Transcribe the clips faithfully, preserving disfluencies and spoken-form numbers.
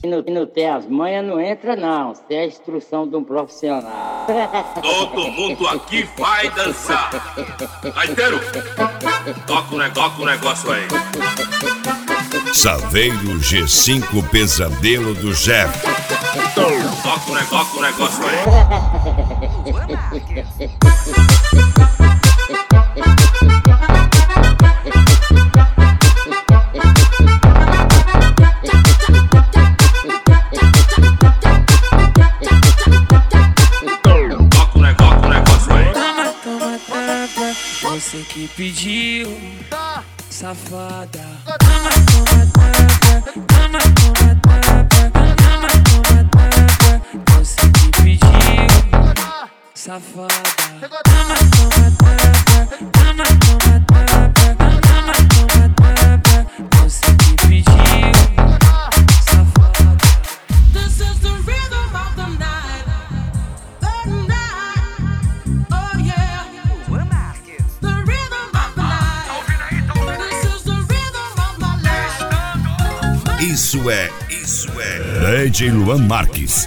Se não, não tem as manhas, não entra não. Isso é a instrução de um profissional. Todo mundo aqui vai dançar. Gaiteiro, toca o negócio, negócio aí. Saveiro G cinco Pesadelo do Jeff. Toca o negócio, negócio aí. Você que pediu, safada. Toma, toma, tapa. Toma, toma, tapa. Toma, toma, tapa. Você que pediu, safada. Toma, toma, tapa. Toma, toma, tapa. Toma, toma, tapa. Você que pediu, safada. This is the rhythm of the night. The night. Oh yeah. Isso é, isso é D J Luan Marques.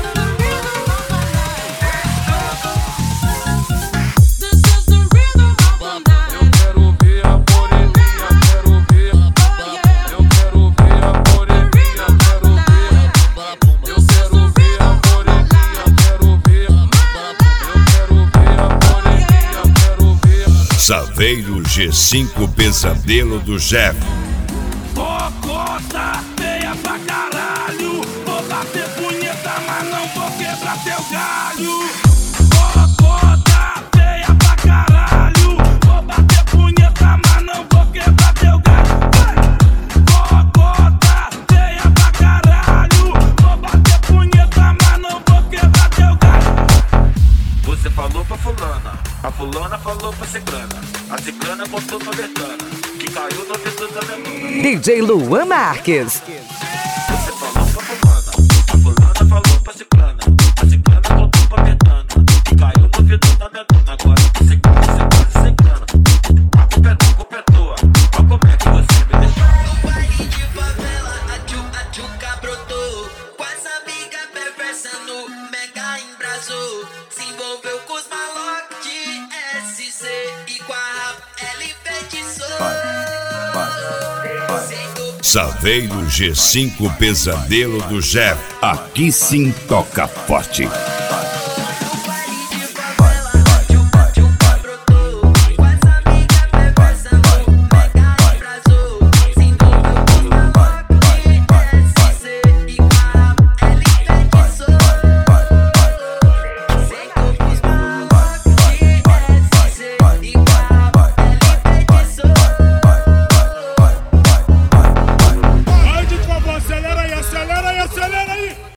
Saveiro G cinco Pesadelo do Jeff. Cocota feia pra caralho. Vou bater punheta, mas não vou quebrar teu galho. Cocota feia pra caralho. Vou bater punheta, mas não vou quebrar teu galho. Cocota feia pra caralho. Vou bater punheta, mas não vou quebrar teu galho. Você falou pra fulana, a fulana falou pra ciclana, a ciclana contou pra Betana, que caiu no dedo da menina. D J Luan Marques. Você falou pra fulana, a fulana falou pra ciclana, a ciclana contou pra Betana, que caiu no dedo da menina. Agora você quase, quase ciclana. A culpa é tua, a culpa é tua. Olha como é que você me deixou. No baile de favela, a tchuca, a tchuca brotou. Com as amigas perversa no mega embrasou. Se envolveu com os malocos de S C e com a rap, ela enfeitiçou. Saveiro G cinco Pesadelo do Jeff. Aqui sim toca forte.